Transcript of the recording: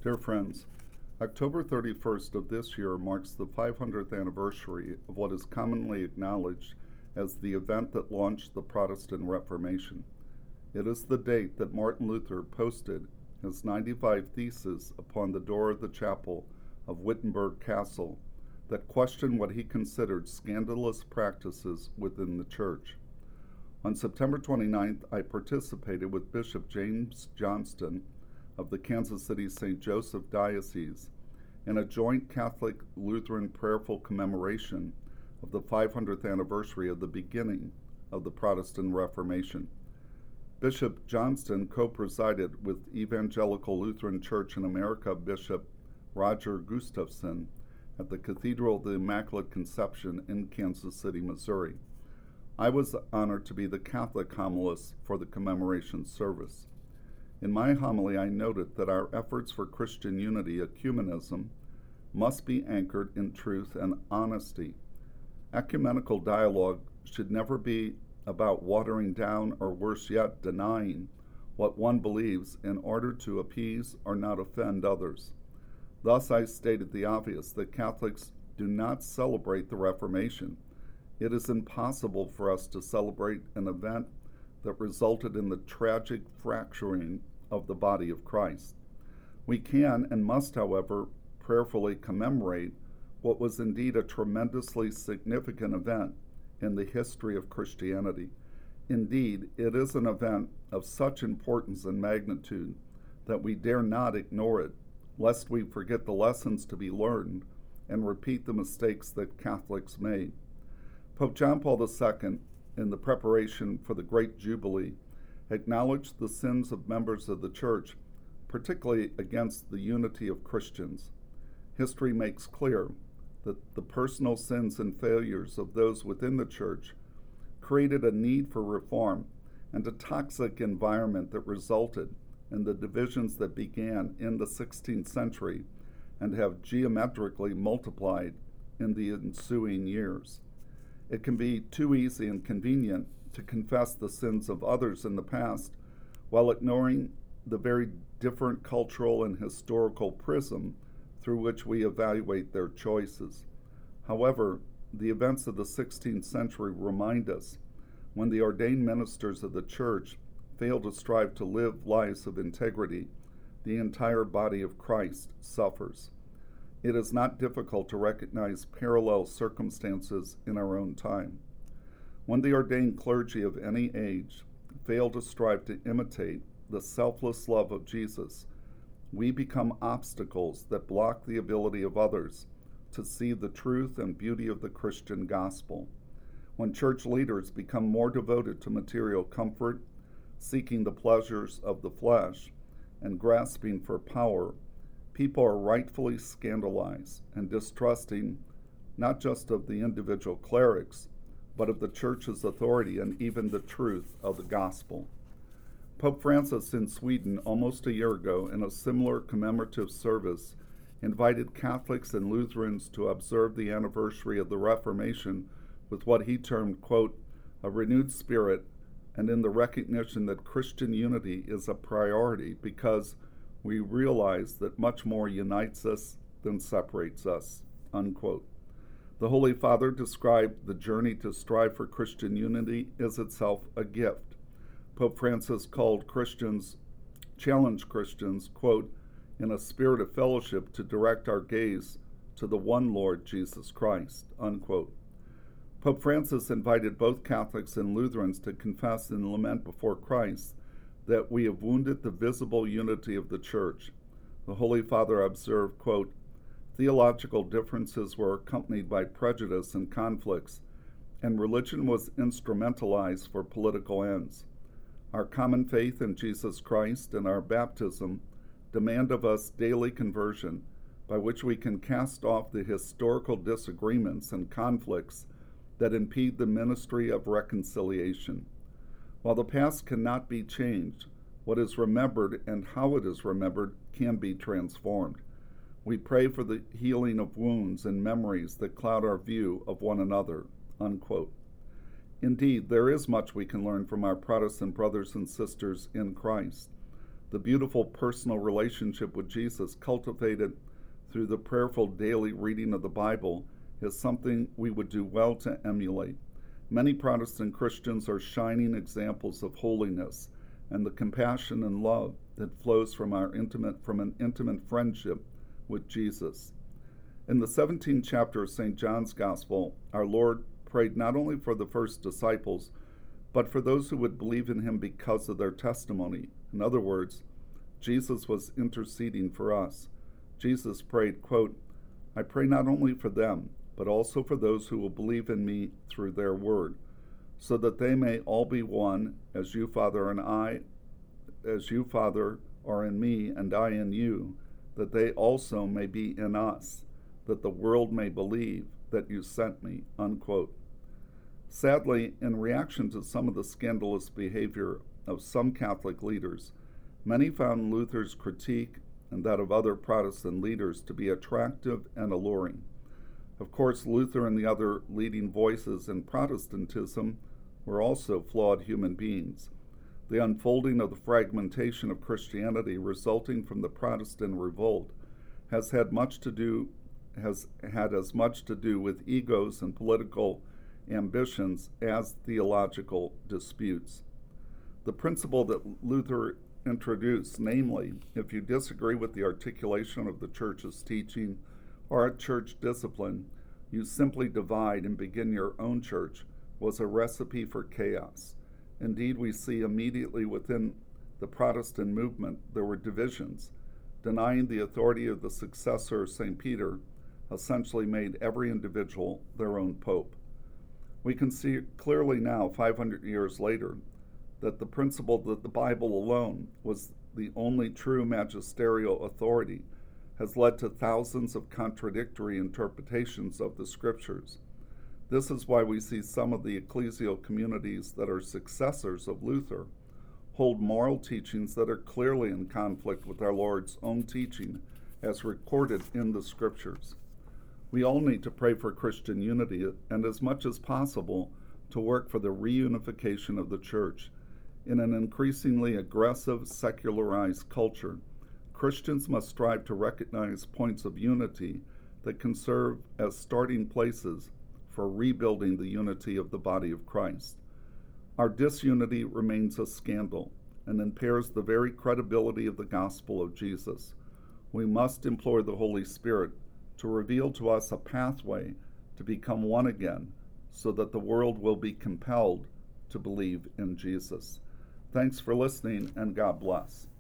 Dear friends, October 31st of this year marks the 500th anniversary of what is commonly acknowledged as the event that launched the Protestant Reformation. It is the date that Martin Luther posted his 95 Theses upon the door of the chapel of Wittenberg Castle that questioned what he considered scandalous practices within the church. On September 29th, I participated with Bishop James Johnston of the Kansas City St. Joseph Diocese in a joint Catholic Lutheran prayerful commemoration of the 500th anniversary of the beginning of the Protestant Reformation. Bishop Johnston co-presided with Evangelical Lutheran Church in America Bishop Roger Gustafson at the Cathedral of the Immaculate Conception in Kansas City, Missouri. I was honored to be the Catholic homilist for the commemoration service. In my homily, I noted that our efforts for Christian unity, ecumenism, must be anchored in truth and honesty. Ecumenical dialogue should never be about watering down or worse yet, denying what one believes in order to appease or not offend others. Thus, I stated the obvious that Catholics do not celebrate the Reformation. It is impossible for us to celebrate an event that resulted in the tragic fracturing of the body of Christ. We can and must, however, prayerfully commemorate what was indeed a tremendously significant event in the history of Christianity. Indeed, it is an event of such importance and magnitude that we dare not ignore it, lest we forget the lessons to be learned and repeat the mistakes that Catholics made. Pope John Paul II, in the preparation for the Great Jubilee, acknowledged the sins of members of the Church, particularly against the unity of Christians. History makes clear that the personal sins and failures of those within the Church created a need for reform and a toxic environment that resulted in the divisions that began in the 16th century and have geometrically multiplied in the ensuing years. It can be too easy and convenient to confess the sins of others in the past while ignoring the very different cultural and historical prism through which we evaluate their choices. However, the events of the 16th century remind us when the ordained ministers of the Church fail to strive to live lives of integrity, the entire body of Christ suffers. It is not difficult to recognize parallel circumstances in our own time. When the ordained clergy of any age fail to strive to imitate the selfless love of Jesus, we become obstacles that block the ability of others to see the truth and beauty of the Christian gospel. When church leaders become more devoted to material comfort, seeking the pleasures of the flesh, and grasping for power, people are rightfully scandalized and distrusting not just of the individual clerics, but of the Church's authority and even the truth of the gospel. Pope Francis in Sweden almost a year ago, in a similar commemorative service, invited Catholics and Lutherans to observe the anniversary of the Reformation with what he termed, quote, a renewed spirit, and in the recognition that Christian unity is a priority because we realize that much more unites us than separates us, unquote. The Holy Father described the journey to strive for Christian unity as itself a gift. Pope Francis challenged Christians, quote, in a spirit of fellowship to direct our gaze to the one Lord Jesus Christ, unquote. Pope Francis invited both Catholics and Lutherans to confess and lament before Christ that we have wounded the visible unity of the Church. The Holy Father observed, quote, theological differences were accompanied by prejudice and conflicts, and religion was instrumentalized for political ends. Our common faith in Jesus Christ and our baptism demand of us daily conversion, by which we can cast off the historical disagreements and conflicts that impede the ministry of reconciliation. While the past cannot be changed, what is remembered and how it is remembered can be transformed. We pray for the healing of wounds and memories that cloud our view of one another, unquote. Indeed, there is much we can learn from our Protestant brothers and sisters in Christ. The beautiful personal relationship with Jesus cultivated through the prayerful daily reading of the Bible is something we would do well to emulate. Many Protestant Christians are shining examples of holiness and the compassion and love that flows from an intimate friendship with Jesus. In the 17th chapter of St. John's Gospel, our Lord prayed not only for the first disciples, but for those who would believe in him because of their testimony. In other words, Jesus was interceding for us. Jesus prayed, quote, "I pray not only for them, but also for those who will believe in me through their word, so that they may all be one, as you, Father, are in me, and I in you, that they also may be in us, that the world may believe that you sent me," unquote. Sadly, in reaction to some of the scandalous behavior of some Catholic leaders, many found Luther's critique and that of other Protestant leaders to be attractive and alluring. Of course, Luther and the other leading voices in Protestantism were also flawed human beings. The unfolding of the fragmentation of Christianity resulting from the Protestant revolt has had as much to do with egos and political ambitions as theological disputes. The principle that Luther introduced, namely, if you disagree with the articulation of the Church's teaching or a church discipline, you simply divide and begin your own church, was a recipe for chaos. Indeed, we see immediately within the Protestant movement there were divisions. Denying the authority of the successor of St. Peter essentially made every individual their own pope. We can see clearly now, 500 years later, that the principle that the Bible alone was the only true magisterial authority has led to thousands of contradictory interpretations of the scriptures. This is why we see some of the ecclesial communities that are successors of Luther hold moral teachings that are clearly in conflict with our Lord's own teaching as recorded in the scriptures. We all need to pray for Christian unity and, as much as possible, to work for the reunification of the church. In an increasingly aggressive, secularized culture, Christians must strive to recognize points of unity that can serve as starting places for rebuilding the unity of the body of Christ. Our disunity remains a scandal and impairs the very credibility of the gospel of Jesus. We must implore the Holy Spirit to reveal to us a pathway to become one again, so that the world will be compelled to believe in Jesus. Thanks for listening, and God bless.